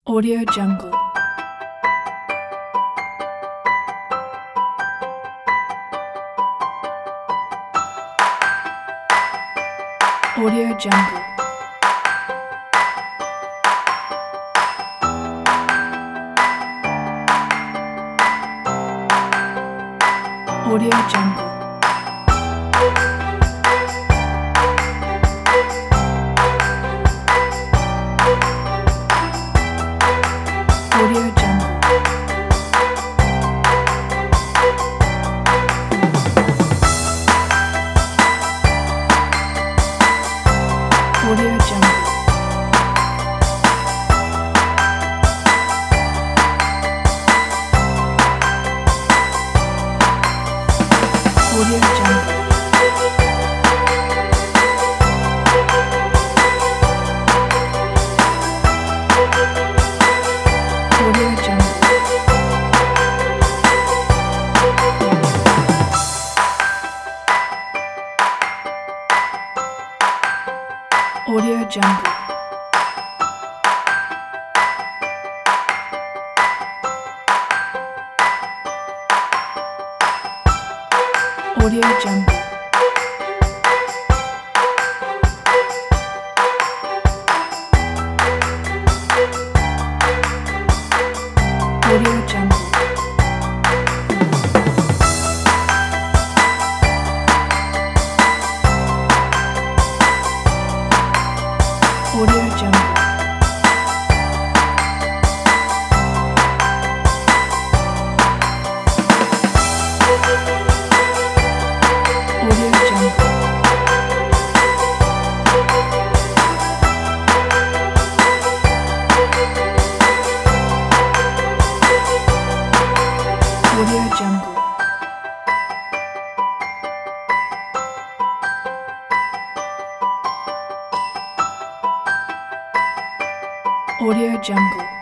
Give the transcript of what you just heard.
Audio Jungle. Audio Jungle. Audio Jungle. Audio Jungle. Audio Jungle. Audio Jungle. Audio Jungle. Audio Jungle. Audio Jungle. Audio Jungle. Audio Jungle. Audio Jungle. Audio Jungle. Audio Jungle.